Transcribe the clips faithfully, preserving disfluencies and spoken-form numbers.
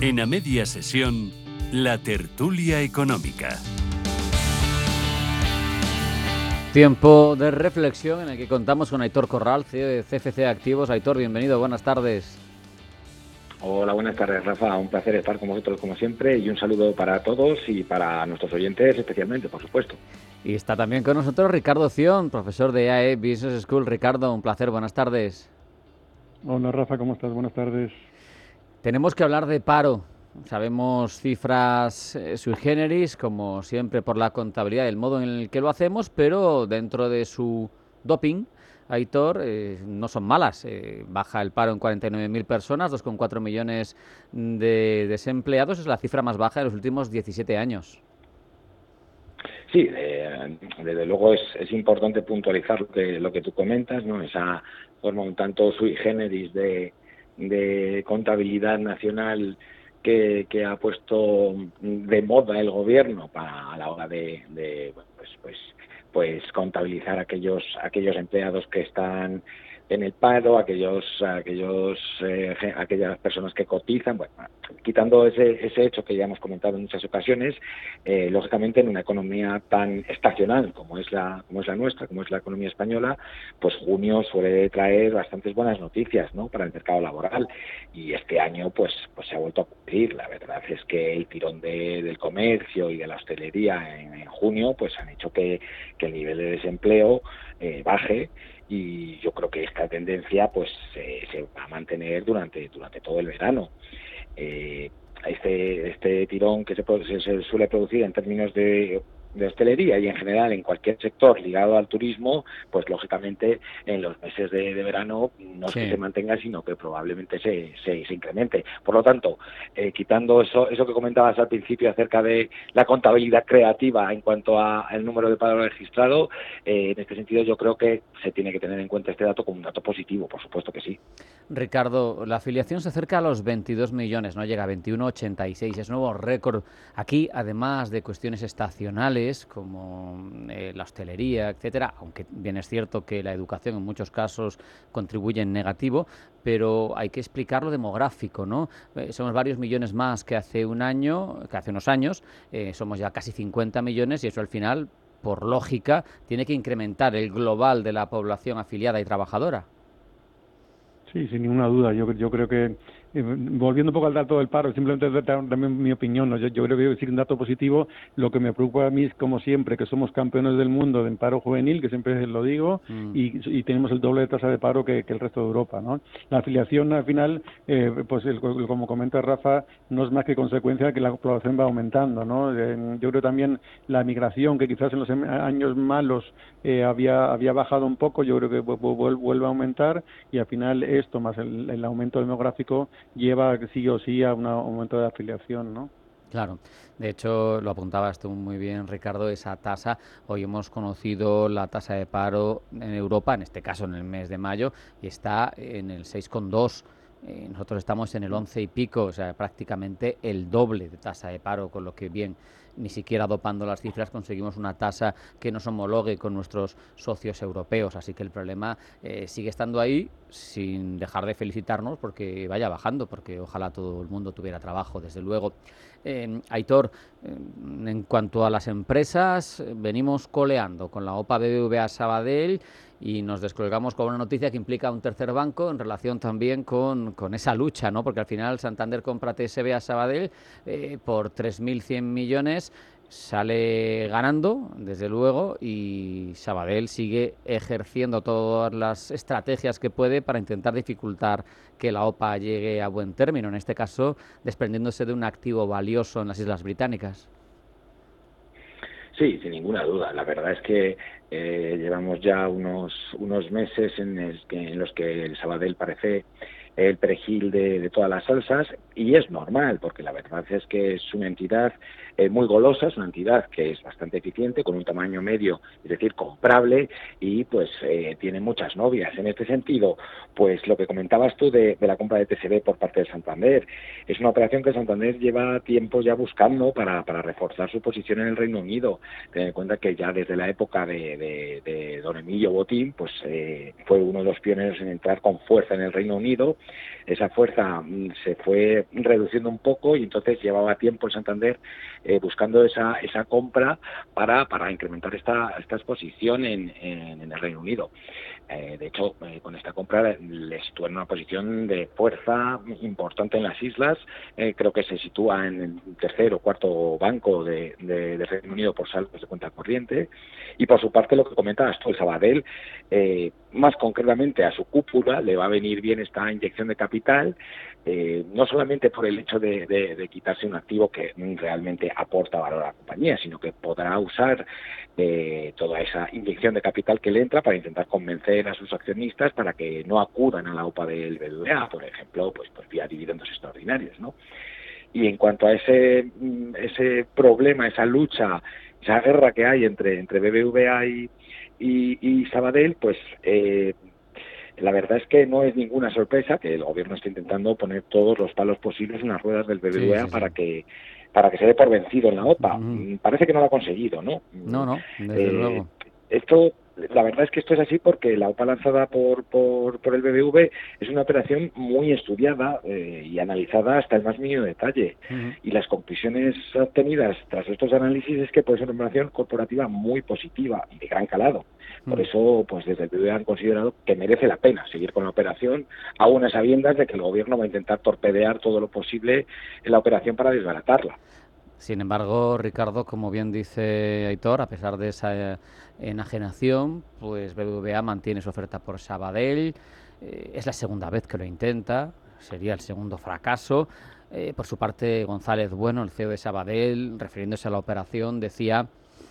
En A Media Sesión, la tertulia económica. Tiempo de reflexión en el que contamos con Aitor Corral, C E O de C F C Activos. Aitor, bienvenido, buenas tardes. Hola, buenas tardes, Rafa. Un placer estar con vosotros como siempre y un saludo para todos y para nuestros oyentes especialmente, por supuesto. Y está también con nosotros Ricardo Zion, profesor de A E Business School. Ricardo, un placer, buenas tardes. Hola, Rafa, ¿cómo estás? Buenas tardes. Tenemos que hablar de paro. Sabemos cifras eh, sui generis, como siempre por la contabilidad y el modo en el que lo hacemos, pero dentro de su doping, Aitor, eh, no son malas. Eh, baja el paro en cuarenta y nueve mil personas, dos coma cuatro millones de desempleados. Es la cifra más baja de los últimos diecisiete años. Sí, eh, desde luego es, es importante puntualizar lo que, lo que tú comentas, ¿no? Esa forma un tanto sui generis de, de contabilidad nacional que, que ha puesto de moda el gobierno para a la hora de, de bueno, pues, pues, pues contabilizar aquellos aquellos empleados que están en el paro, aquellos aquellos eh, aquellas personas que cotizan, bueno, quitando ese ese hecho que ya hemos comentado en muchas ocasiones, eh, lógicamente en una economía tan estacional como es la como es la nuestra, como es la economía española, pues junio suele traer bastantes buenas noticias, ¿no?, para el mercado laboral, y este año pues pues se ha vuelto a cumplir. La verdad es que el tirón de, del comercio y de la hostelería en, en junio pues han hecho que, que el nivel de desempleo eh, baje. Y yo creo que esta tendencia pues eh, se va a mantener durante durante todo el verano. Eh, este este tirón que se, se, se suele producir en términos de, de hostelería y en general en cualquier sector ligado al turismo, pues lógicamente en los meses de, de verano no Sí. es que se mantenga, sino que probablemente se, se, se incremente. Por lo tanto, eh, quitando eso eso que comentabas al principio acerca de la contabilidad creativa en cuanto al número de paro registrado, eh, en este sentido yo creo que se tiene que tener en cuenta este dato como un dato positivo, por supuesto que sí. Ricardo, la afiliación se acerca a los veintidós millones, no llega a veintiuno coma ochenta y seis, es nuevo récord. Aquí, además de cuestiones estacionales como eh, la hostelería, etcétera, aunque bien es cierto que la educación en muchos casos contribuye en negativo, pero hay que explicar lo demográfico, ¿no? Eh, somos varios millones más que hace un año, que hace unos años, eh, somos ya casi cincuenta millones y eso al final, por lógica, tiene que incrementar el global de la población afiliada y trabajadora. Sí, sin ninguna duda. Yo, yo creo que, eh, volviendo un poco al dato del paro, simplemente dar también mi opinión, ¿no? Yo, yo creo que decir un dato positivo. Lo que me preocupa a mí es, como siempre, que somos campeones del mundo en paro juvenil, que siempre lo digo, mm. y, y tenemos el doble de tasa de paro que, que el resto de Europa, ¿no? La afiliación, al final, eh, pues el, como comenta Rafa, no es más que consecuencia de que la población va aumentando, ¿no? Eh, yo creo también la migración, que quizás en los años malos eh, había había bajado un poco, yo creo que vuelve a aumentar, y al final esto más el, el aumento demográfico lleva sí o sí a un aumento de afiliación, ¿no? Claro, de hecho lo apuntabas tú muy bien, Ricardo, esa tasa. Hoy hemos conocido la tasa de paro en Europa, en este caso en el mes de mayo, y está en el seis coma dos. Eh, nosotros estamos en el once y pico, o sea, prácticamente el doble de tasa de paro, con lo que bien, ni siquiera dopando las cifras conseguimos una tasa que nos homologue con nuestros socios europeos. Así que el problema eh, sigue estando ahí, sin dejar de felicitarnos porque vaya bajando, porque ojalá todo el mundo tuviera trabajo, desde luego. Eh, Aitor, eh, en cuanto a las empresas, eh, venimos coleando con la OPA B B V A Sabadell y nos descolgamos con una noticia que implica un tercer banco en relación también con, con esa lucha, ¿no? Porque al final Santander compra T S B a Sabadell eh, por tres mil cien millones, sale ganando, desde luego, y Sabadell sigue ejerciendo todas las estrategias que puede para intentar dificultar que la OPA llegue a buen término, en este caso desprendiéndose de un activo valioso en las Islas Británicas. Sí, sin ninguna duda. La verdad es que eh, llevamos ya unos unos meses en, el que, en los que el Sabadell parece el perejil de, de todas las salsas, y es normal, porque la verdad es que es una entidad eh, muy golosa, es una entidad que es bastante eficiente, con un tamaño medio, es decir, comprable, y pues eh, tiene muchas novias. En este sentido, pues lo que comentabas tú de, de la compra de T S B por parte de Santander, es una operación que Santander lleva tiempo ya buscando para, para reforzar su posición en el Reino Unido. Ten en cuenta que ya desde la época de, de, de don Emilio Botín, pues eh, fue uno de los pioneros en entrar con fuerza en el Reino Unido. Esa fuerza mm, se fue reduciendo un poco y entonces llevaba tiempo el Santander eh, buscando esa esa compra para para incrementar esta esta exposición en, en, en el Reino Unido. Eh, de hecho, eh, con esta compra les sitúa en una posición de fuerza importante en las islas. Eh, creo que se sitúa en el tercer o cuarto banco de, de, de Reino Unido por saldos de cuenta corriente. Y por su parte, lo que comentabas tú, el Sabadell, eh, más concretamente a su cúpula le va a venir bien esta inyección de capital, eh, no solamente por el hecho de, de, de quitarse un activo que realmente aporta valor a la compañía, sino que podrá usar eh, toda esa inyección de capital que le entra para intentar convencer a sus accionistas para que no acudan a la O P A del B B V A, por ejemplo, pues, pues vía dividendos extraordinarios, ¿no? Y en cuanto a ese ese problema, esa lucha, esa guerra que hay entre entre B B V A y, y, y Sabadell, pues eh, la verdad es que no es ninguna sorpresa que el gobierno esté intentando poner todos los palos posibles en las ruedas del B B V A sí, sí, para sí. que para que se dé por vencido en la O P A. Uh-huh. Parece que no lo ha conseguido, ¿no? No, no, desde eh, luego. Esto, la verdad es que esto es así porque la O P A lanzada por por, por el B B V A es una operación muy estudiada eh, y analizada hasta el más mínimo detalle. Uh-huh. Y las conclusiones obtenidas tras estos análisis es que puede ser una operación corporativa muy positiva y de gran calado. Por eso, pues desde el B B V A han considerado que merece la pena seguir con la operación, aún a sabiendas de que el gobierno va a intentar torpedear todo lo posible en la operación para desbaratarla. Sin embargo, Ricardo, como bien dice Aitor, a pesar de esa enajenación, pues B B V A mantiene su oferta por Sabadell. Eh, es la segunda vez que lo intenta, sería el segundo fracaso. Eh, por su parte, González Bueno, el C E O de Sabadell, refiriéndose a la operación, decía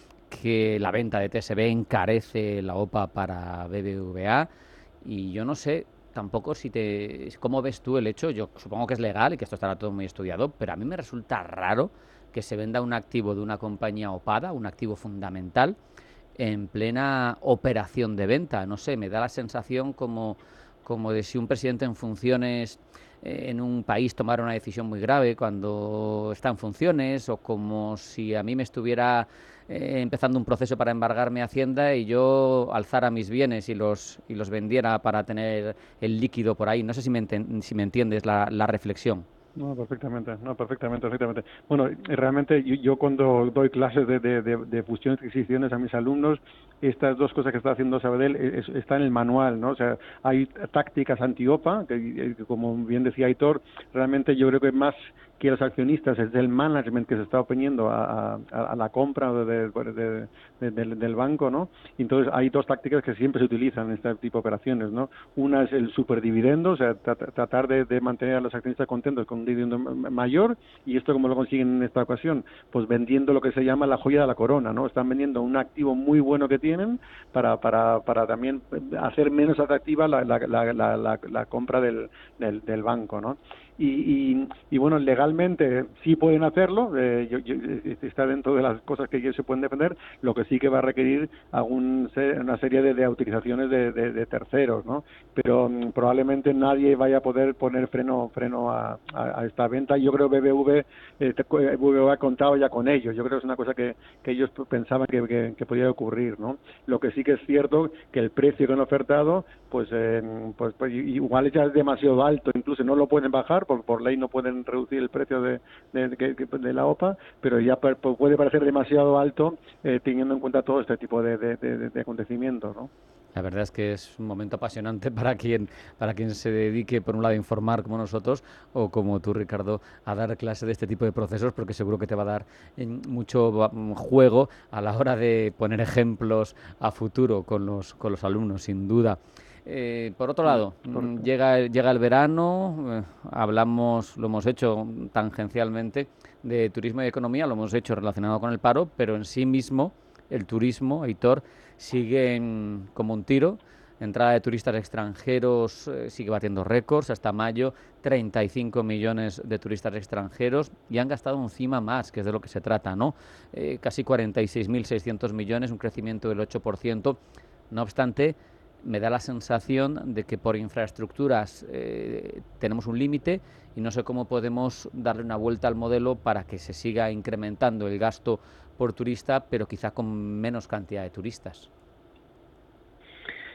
que la venta de T S B encarece la O P A para B B V A y yo no sé tampoco si te cómo ves tú el hecho. Yo supongo que es legal y que esto estará todo muy estudiado, pero a mí me resulta raro que se venda un activo de una compañía opada, un activo fundamental, en plena operación de venta. No sé, me da la sensación como, como de si un presidente en funciones eh, en un país tomara una decisión muy grave cuando está en funciones, o como si a mí me estuviera eh, empezando un proceso para embargarme Hacienda y yo alzara mis bienes y los, y los vendiera para tener el líquido por ahí. No sé si me, enten- si me entiendes la, la reflexión. No, perfectamente, no, perfectamente, perfectamente. Bueno, realmente yo, yo cuando doy clases de, de, de, de fusiones y excisiones a mis alumnos, estas dos cosas que está haciendo Sabadell es, está en el manual, ¿no? O sea, hay tácticas anti-O P A, que, que como bien decía Aitor, realmente yo creo que más que los accionistas es el management que se está oponiendo a, a, a la compra de, de, de, de, de, del banco, ¿no? Entonces hay dos tácticas que siempre se utilizan en este tipo de operaciones, ¿no? Una es el superdividendo, o sea, tratar de, de mantener a los accionistas contentos con un dividendo mayor, y esto como lo consiguen en esta ocasión, pues vendiendo lo que se llama la joya de la corona, ¿no? Están vendiendo un activo muy bueno que tienen para para para también hacer menos atractiva la la la, la, la, la compra del, del del banco, ¿no? Y, y, y bueno, legalmente sí pueden hacerlo, eh, yo, yo, está dentro de las cosas que ellos se pueden defender. Lo que sí que va a requerir algún, una serie de, de autorizaciones de, de, de terceros, ¿no? Pero um, probablemente nadie vaya a poder poner freno freno a, a, a esta venta. Yo creo que B B V eh, B B V ha contado ya con ellos. Yo creo que es una cosa que, que ellos pensaban que, que, que podía ocurrir, ¿no? Lo que sí que es cierto que el precio que han ofertado, pues, eh, pues, pues igual ya es demasiado alto, incluso no lo pueden bajar. Por, por ley no pueden reducir el precio de, de, de, de la O P A, pero ya per, puede parecer demasiado alto eh, teniendo en cuenta todo este tipo de, de, de, de acontecimientos, ¿no? La verdad es que es un momento apasionante para quien para quien se dedique, por un lado, a informar como nosotros, o como tú, Ricardo, a dar clase de este tipo de procesos, porque seguro que te va a dar mucho juego a la hora de poner ejemplos a futuro con los, con los alumnos, sin duda. Eh, por otro lado, mm, llega, llega el verano, eh, hablamos, lo hemos hecho tangencialmente, de turismo y economía, lo hemos hecho relacionado con el paro, pero en sí mismo el turismo, Aitor, sigue en, como un tiro. Entrada de turistas extranjeros eh, sigue batiendo récords. Hasta mayo, treinta y cinco millones de turistas extranjeros, y han gastado encima más, que es de lo que se trata, ¿no? Eh, casi cuarenta y seis mil seiscientos millones, un crecimiento del ocho por ciento. No obstante, me da la sensación de que por infraestructuras eh, tenemos un límite y no sé cómo podemos darle una vuelta al modelo para que se siga incrementando el gasto por turista, pero quizá con menos cantidad de turistas.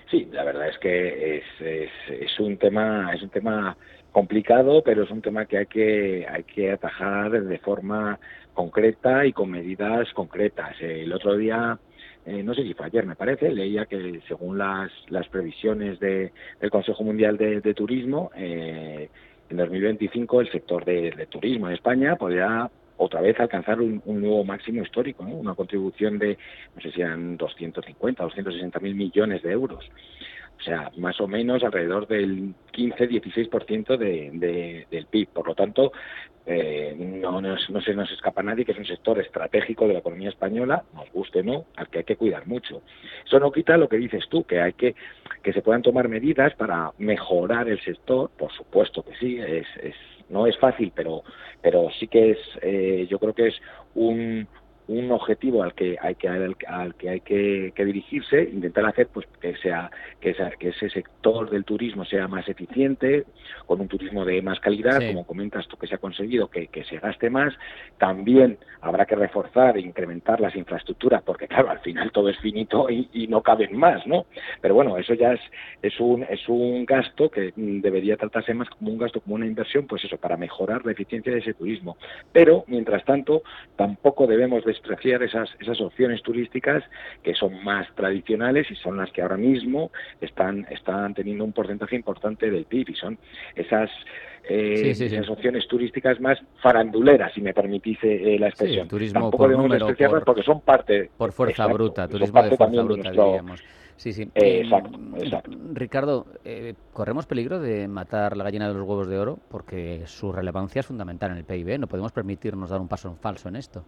Sí, la verdad es que es, es, es un tema es un tema complicado, pero es un tema que hay que hay que atajar de forma concreta y con medidas concretas. El otro día, eh, no sé si fue ayer, me parece, leía que según las las previsiones de, del Consejo Mundial de, de Turismo, eh, en dos mil veinticinco el sector de, de turismo en España podría otra vez alcanzar un, un nuevo máximo histórico, ¿no? Una contribución de, no sé si eran doscientos cincuenta, doscientos sesenta mil millones de euros. O sea, más o menos alrededor del quince a dieciséis por ciento de, de, del P I B. Por lo tanto, eh, no, nos, no se nos escapa a nadie que es un sector estratégico de la economía española, nos guste o no, al que hay que cuidar mucho. Eso no quita lo que dices tú, que hay que que se puedan tomar medidas para mejorar el sector. Por supuesto que sí, es, es no es fácil, pero pero sí que es, eh, yo creo que es un un objetivo al que hay que al, al que hay que, que dirigirse, intentar hacer pues que sea que, esa, que ese sector del turismo sea más eficiente, con un turismo de más calidad, sí. Como comentas tú que se ha conseguido que, que se gaste más. También habrá que reforzar e incrementar las infraestructuras, porque claro, al final todo es finito y, y no caben más, ¿no? Pero bueno, eso ya es es un es un gasto que debería tratarse más como un gasto, como una inversión, pues eso, para mejorar la eficiencia de ese turismo. Pero mientras tanto, tampoco debemos de despreciar esas esas opciones turísticas que son más tradicionales y son las que ahora mismo están están teniendo un porcentaje importante del P I B, y son esas eh, sí, sí, esas sí. opciones turísticas más faranduleras, si me permitís eh, la expresión. Sí, turismo tampoco por debemos número, despreciarlas por, porque son parte por fuerza exacto, bruta, turismo de fuerza bruta, de nuestro, diríamos. Sí, sí. Eh, exacto, exacto. Ricardo, eh, ¿corremos peligro de matar la gallina de los huevos de oro? Porque su relevancia es fundamental en el P I B. No podemos permitirnos dar un paso en falso en esto.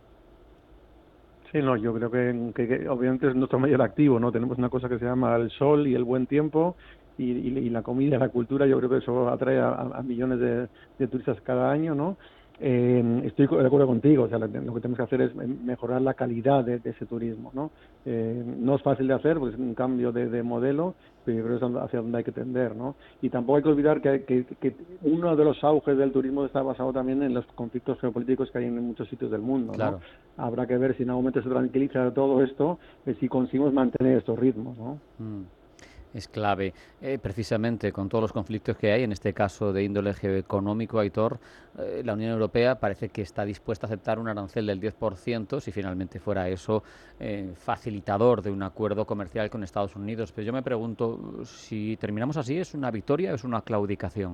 Sí, no, yo creo que, que, que obviamente es nuestro mayor activo, ¿no? Tenemos una cosa que se llama el sol y el buen tiempo y, y, y la comida, la cultura. Yo creo que eso atrae a, a millones de, de turistas cada año, ¿no? Eh, estoy de acuerdo contigo, o sea, lo que tenemos que hacer es mejorar la calidad de, de ese turismo, ¿no? Eh, no es fácil de hacer, porque es un cambio de, de modelo, pero yo creo que es hacia donde hay que tender, ¿no? Y tampoco hay que olvidar que, que, que uno de los auges del turismo está basado también en los conflictos geopolíticos que hay en muchos sitios del mundo, claro. ¿no? Habrá que ver si en algún momento se tranquiliza todo esto, eh, si conseguimos mantener estos ritmos, ¿no? Mm. Es clave. Eh, precisamente con todos los conflictos que hay, en este caso de índole geoeconómico, Aitor, eh, la Unión Europea parece que está dispuesta a aceptar un arancel del diez por ciento si finalmente fuera eso eh, facilitador de un acuerdo comercial con Estados Unidos. Pero yo me pregunto, si terminamos así, ¿es una victoria o es una claudicación?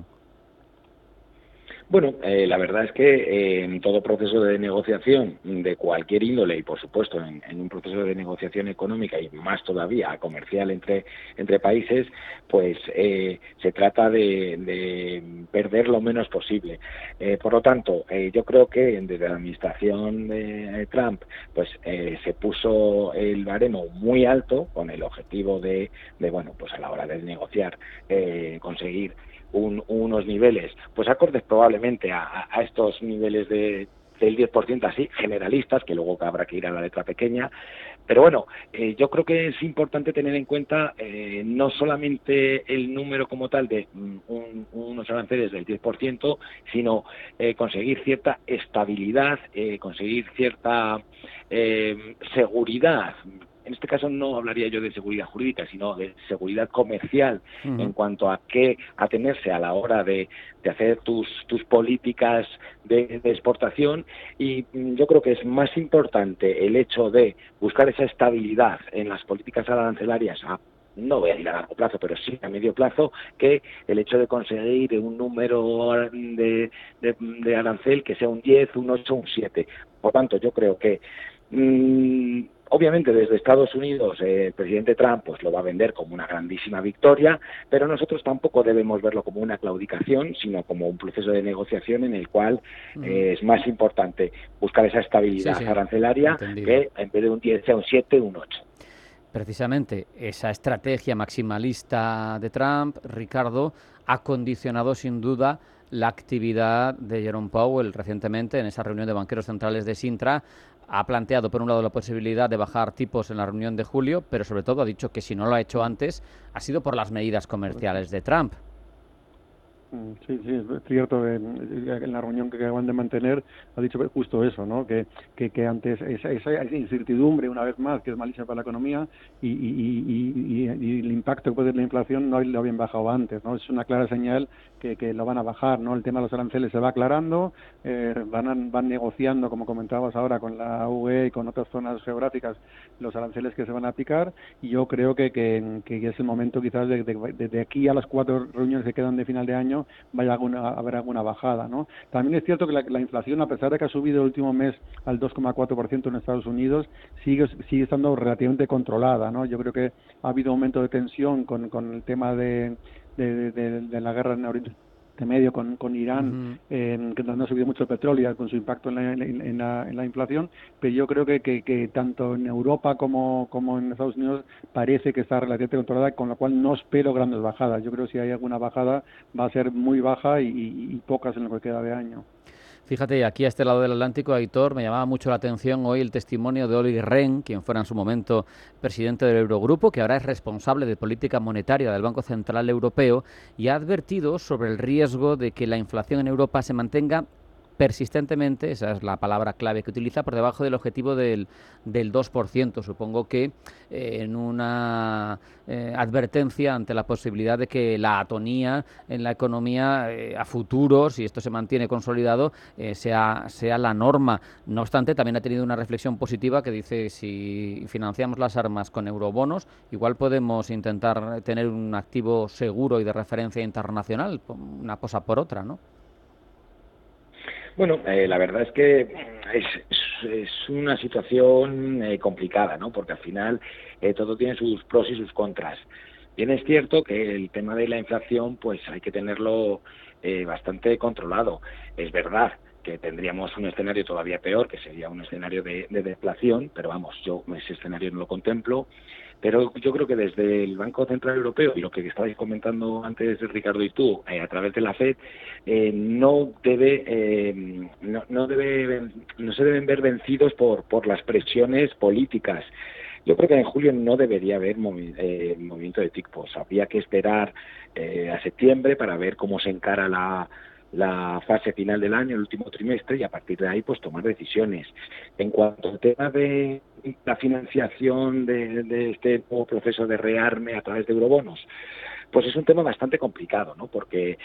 Bueno, eh, la verdad es que eh, en todo proceso de negociación de cualquier índole y, por supuesto, en, en un proceso de negociación económica y más todavía comercial entre entre países, pues eh, se trata de, de perder lo menos posible. Eh, por lo tanto, eh, yo creo que desde la administración de Trump, pues eh, se puso el baremo muy alto con el objetivo de, de bueno, pues a la hora de negociar, eh, conseguir Un, unos niveles, pues acordes probablemente a, a estos niveles de, del diez por ciento así, generalistas, que luego habrá que ir a la letra pequeña. Pero bueno, eh, yo creo que es importante tener en cuenta eh, no solamente el número como tal de un, unos aranceles del diez por ciento, sino eh, conseguir cierta estabilidad, eh, conseguir cierta eh, seguridad. En este caso no hablaría yo de seguridad jurídica, sino de seguridad comercial, uh-huh. en cuanto a qué atenerse a la hora de, de hacer tus, tus políticas de, de exportación. Y yo creo que es más importante el hecho de buscar esa estabilidad en las políticas arancelarias a no voy a decir a largo plazo, pero sí a medio plazo, que el hecho de conseguir un número de, de, de arancel que sea un diez, un ocho, un siete. Por tanto, yo creo que mmm, obviamente desde Estados Unidos eh, el presidente Trump pues lo va a vender como una grandísima victoria, pero nosotros tampoco debemos verlo como una claudicación, sino como un proceso de negociación en el cual eh, es más importante buscar esa estabilidad sí, sí, arancelaria entendido. Que en vez de un diez sea un siete, un ocho. Precisamente esa estrategia maximalista de Trump, Ricardo, ha condicionado sin duda la actividad de Jerome Powell recientemente en esa reunión de banqueros centrales de Sintra. Ha planteado, por un lado, la posibilidad de bajar tipos en la reunión de julio, pero sobre todo ha dicho que si no lo ha hecho antes, ha sido por las medidas comerciales de Trump. Sí, sí, es cierto. En la reunión que acaban de mantener ha dicho justo eso, ¿no? Que, que, que antes esa, esa incertidumbre, una vez más, que es malísima para la economía, y, y, y, y, y el impacto que puede tener la inflación no lo habían bajado antes, ¿no? Es una clara señal que, que lo van a bajar, ¿no? El tema de los aranceles se va aclarando, eh, van, a, van negociando, como comentabas ahora, con la U E y con otras zonas geográficas, los aranceles que se van a aplicar, y yo creo que, que, que es el momento quizás de, de, de, de aquí a las cuatro reuniones que quedan de final de año vaya alguna, a haber alguna bajada, ¿no? También es cierto que la, la inflación, a pesar de que ha subido el último mes al dos coma cuatro por ciento en Estados Unidos, sigue sigue estando relativamente controlada, ¿no? Yo creo que ha habido aumento de tensión con, con el tema de, de, de, de la guerra en Oriente Medio con, con Irán, uh-huh. eh, que no ha subido mucho el petróleo con su impacto en la, en, en la, en la inflación, pero yo creo que, que, que tanto en Europa como, como en Estados Unidos parece que está relativamente controlada, con lo cual no espero grandes bajadas. Yo creo que si hay alguna bajada va a ser muy baja y, y, y pocas en lo que queda de año. Fíjate, aquí a este lado del Atlántico, Aitor, me llamaba mucho la atención hoy el testimonio de Olli Rehn, quien fuera en su momento presidente del Eurogrupo, que ahora es responsable de política monetaria del Banco Central Europeo, y ha advertido sobre el riesgo de que la inflación en Europa se mantenga persistentemente, esa es la palabra clave que utiliza, por debajo del objetivo del, del dos por ciento. Supongo que eh, en una eh, advertencia ante la posibilidad de que la atonía en la economía eh, a futuro, si esto se mantiene consolidado, eh, sea, sea la norma. No obstante, también ha tenido una reflexión positiva que dice, si financiamos las armas con eurobonos, igual podemos intentar tener un activo seguro y de referencia internacional, una cosa por otra, ¿no? Bueno, eh, la verdad es que es, es, es una situación eh, complicada, ¿no? Porque al final eh, todo tiene sus pros y sus contras. Bien es cierto que el tema de la inflación, pues hay que tenerlo eh, bastante controlado. Es verdad que tendríamos un escenario todavía peor, que sería un escenario de, de deflación, pero vamos, yo ese escenario no lo contemplo. Pero yo creo que desde el Banco Central Europeo, y lo que estabais comentando antes Ricardo y tú, eh, a través de la FED, eh, no debe, eh, no, no debe, no se deben ver vencidos por, por las presiones políticas. Yo creo que en julio no debería haber movi- eh, movimiento de tipos. Habría que esperar eh, a septiembre para ver cómo se encara la la fase final del año, el último trimestre, y a partir de ahí pues tomar decisiones. En cuanto al tema de la financiación de, de este nuevo proceso de rearme a través de eurobonos, pues es un tema bastante complicado, ¿no? Porque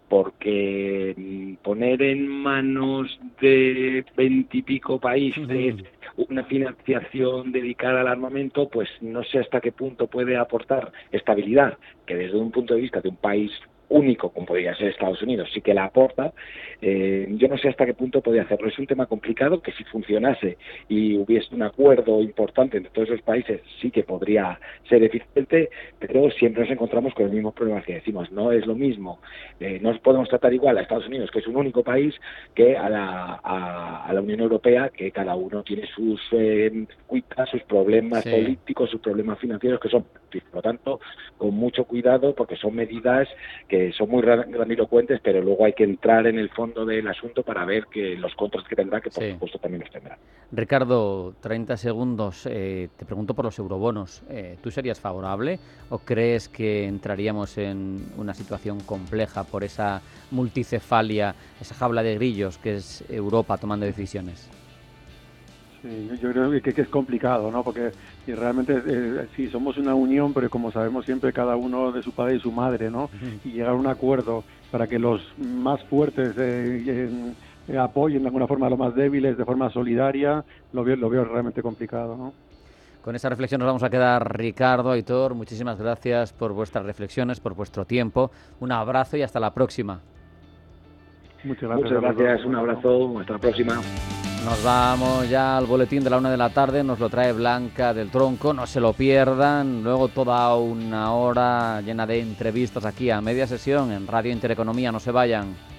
porque poner en manos de veintipico países una financiación dedicada al armamento, pues no sé hasta qué punto puede aportar estabilidad, que desde un punto de vista de un país único, como podría ser Estados Unidos, sí que la aporta. Eh, yo no sé hasta qué punto podría hacerlo. Es un tema complicado que si funcionase y hubiese un acuerdo importante entre todos esos países, sí que podría ser eficiente, pero siempre nos encontramos con el mismo problema que decimos. No es lo mismo. Eh, no podemos tratar igual a Estados Unidos, que es un único país, que a la, a, a la Unión Europea, que cada uno tiene sus eh, cuitas, sus problemas sí. políticos, sus problemas financieros, que son, por lo tanto, con mucho cuidado, porque son medidas que que son muy grandilocuentes, pero luego hay que entrar en el fondo del asunto para ver que los contras que tendrá, que por sí. supuesto también los tendrá. Ricardo, treinta segundos. Eh, te pregunto por los eurobonos. Eh, ¿Tú serías favorable o crees que entraríamos en una situación compleja por esa multicefalia, esa jaula de grillos que es Europa tomando decisiones? Sí, yo creo que, que es complicado, ¿no? Porque y realmente eh, sí, somos una unión, pero como sabemos siempre cada uno de su padre y su madre, ¿no? Uh-huh. Y llegar a un acuerdo para que los más fuertes eh, eh, apoyen de alguna forma a los más débiles de forma solidaria, lo veo, lo veo realmente complicado, ¿no? Con esa reflexión nos vamos a quedar. Ricardo, Aitor, muchísimas gracias por vuestras reflexiones, por vuestro tiempo. Un abrazo y hasta la próxima. Muchas gracias. Muchas gracias, un abrazo, hasta la próxima. Nos vamos ya al boletín de la una de la tarde, nos lo trae Blanca del Tronco, no se lo pierdan. Luego toda una hora llena de entrevistas aquí a media sesión en Radio Intereconomía, no se vayan.